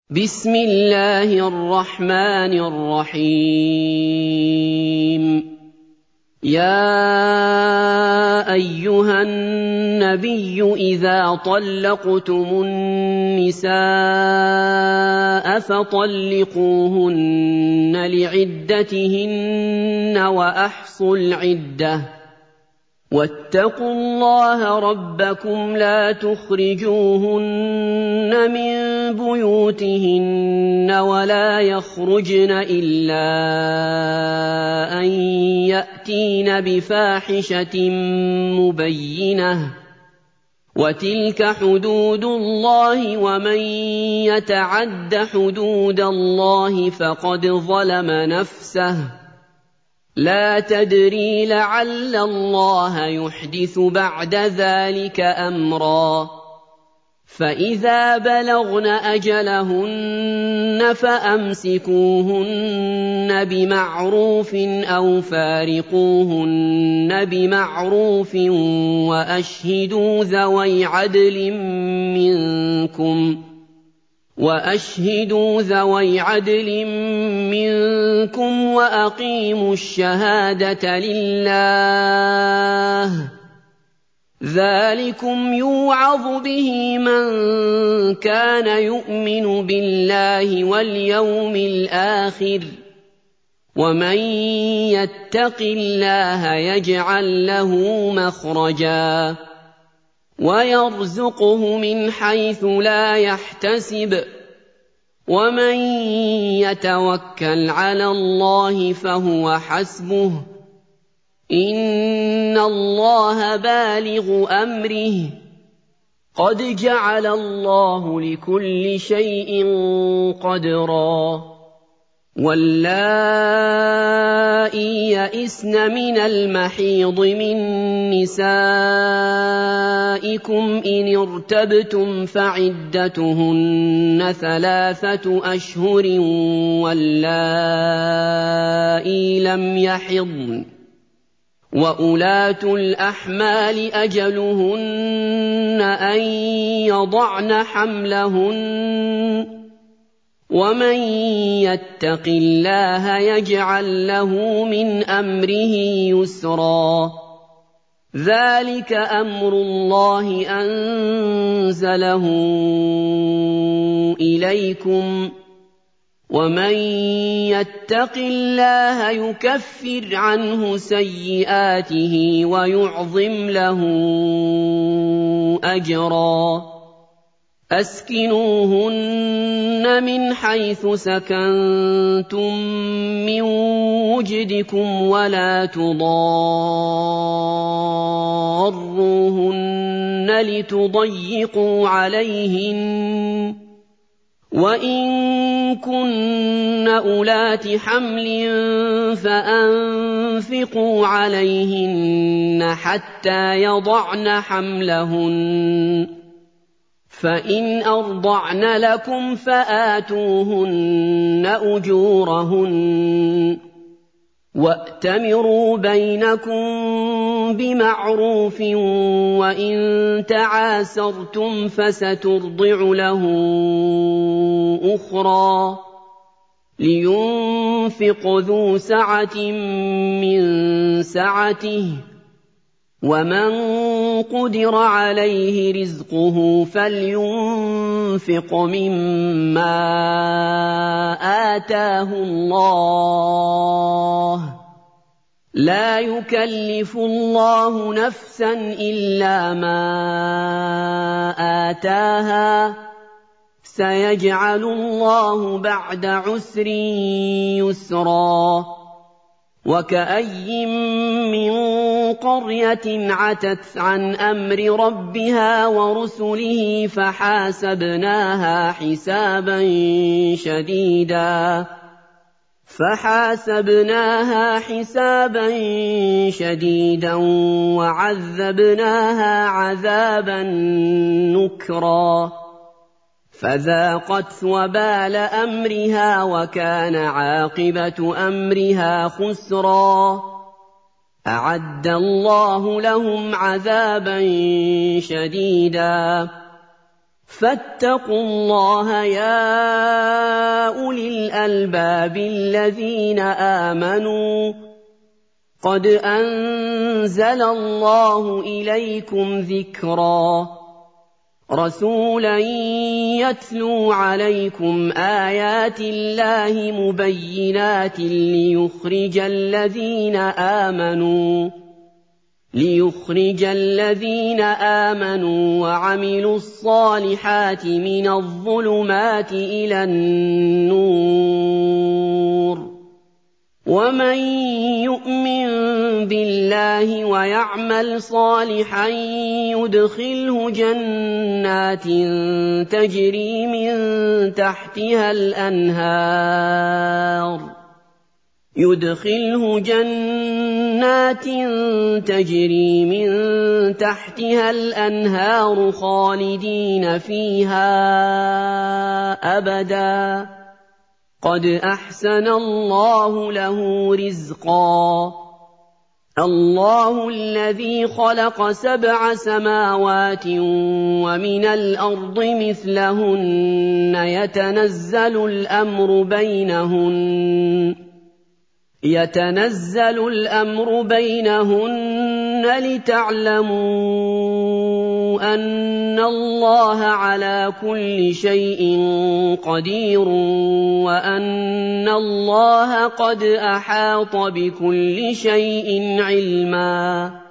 بسم الله الرحمن الرحيم. يا أيها النبي إذا طلقتم النساء فطلقوهن لعدتهن وأحصوا العدة واتقوا الله ربكم لا تخرجوهن من بيوتهن ولا يخرجن إلا أن يأتين بفاحشة مبينة وتلك حدود الله ومن يتعد حدود الله فقد ظلم نفسه لا تدري لعل الله يحدث بعد ذلك أمرا فإذا بلغن أجلهن فأمسكوهن بمعروف أو فارقوهن بمعروف وأشهدوا ذوي عدل منكم وأقيموا الشهادة لله ذلكم يوعظ به من كان يؤمن بالله واليوم الآخر ومن يتق الله يجعل له مخرجا ويرزقه من حيث لا يحتسب ومن يتوكل على الله فهو حسبه إن الله بالغ أمره قد جعل الله لكل شيء قدرا واللائي يئسن من المحيض من نسائكم إن ارتبتم فعدتهن 3 أشهر واللائي لم يحضن وأولاة الأحمال أجلهن أن يضعن حملهن ومن يتق الله يجعل له من أمره يسرا ذلك أمر الله أنزله إليكم ومن يتق الله يكفر عنه سيئاته ويعظم له أجرا أسكنوهن من حيث سكنتم من وجدكم ولا تضاروهن لتضيقوا عليهن وإن كن أولات حمل فأنفقوا عليهن حتى يضعن حملهن فإن أرضعن لكم فآتوهن أجورهن وأتمروا بينكم بمعروف وإن تعاسرتم فسترضع له أخرى لينفق ذو سعة من سعته ومن قدر عليه رزقه فلينفق مما آتاه الله لا يكلف الله نفسا إلا ما آتاها سيجعل الله بعد عسر يسرا وكأي من قرية عتت عن أمر ربها ورسله فحاسبناها حسابا شديدا وعذبناها عذابا نكرا فذاقت وبال أمرها وكان عاقبة أمرها خسرا أعد الله لهم عذابا شديدا فاتقوا الله يا أولي الألباب الذين آمنوا قد أنزل الله إليكم ذكرا رسولا يتلو عليكم آيات الله مبينات ليخرج الذين آمنوا وعملوا الصالحات من الظلمات إلى النور ومن يؤمن بالله ويعمل صالحا يدخله جنات تجري من تحتها الأنهار خالدين فيها أبدا قد أحسن الله له رزقا الله الذي خلق 7 سماوات ومن الأرض مثلهن يتنزل الأمر بينهن لتعلموا أن الله على كل شيء قدير وأن الله قد أحاط بكل شيء علما